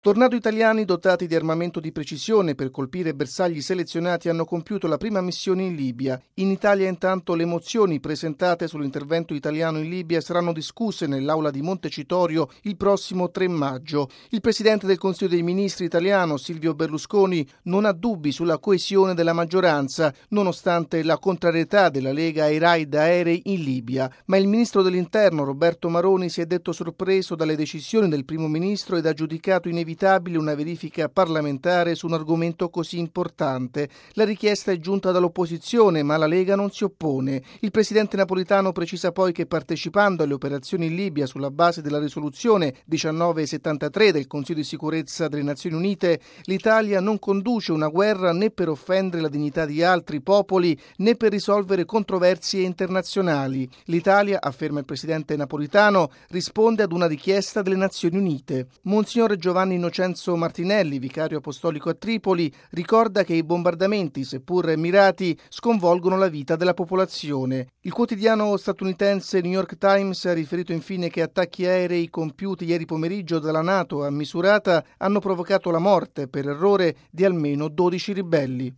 Tornado italiani dotati di armamento di precisione per colpire bersagli selezionati hanno compiuto la prima missione in Libia. In Italia intanto le mozioni presentate sull'intervento italiano in Libia saranno discusse nell'aula di Montecitorio il prossimo 3 maggio. Il presidente del Consiglio dei Ministri italiano, Silvio Berlusconi, non ha dubbi sulla coesione della maggioranza, nonostante la contrarietà della Lega ai raid aerei in Libia. Ma il ministro dell'Interno, Roberto Maroni, si è detto sorpreso dalle decisioni del primo ministro ed ha giudicato inevitabile una verifica parlamentare su un argomento così importante. La richiesta è giunta dall'opposizione, ma la Lega non si oppone. Il presidente Napolitano precisa poi che partecipando alle operazioni in Libia sulla base della risoluzione 1973 del Consiglio di sicurezza delle Nazioni Unite, l'Italia non conduce una guerra né per offendere la dignità di altri popoli né per risolvere controversie internazionali. L'Italia, afferma il presidente Napolitano, risponde ad una richiesta delle Nazioni Unite. Monsignor Giovanni Innocenzo Martinelli, vicario apostolico a Tripoli, ricorda che i bombardamenti, seppur mirati, sconvolgono la vita della popolazione. Il quotidiano statunitense New York Times ha riferito infine che attacchi aerei compiuti ieri pomeriggio dalla NATO a Misurata hanno provocato la morte per errore di almeno 12 ribelli.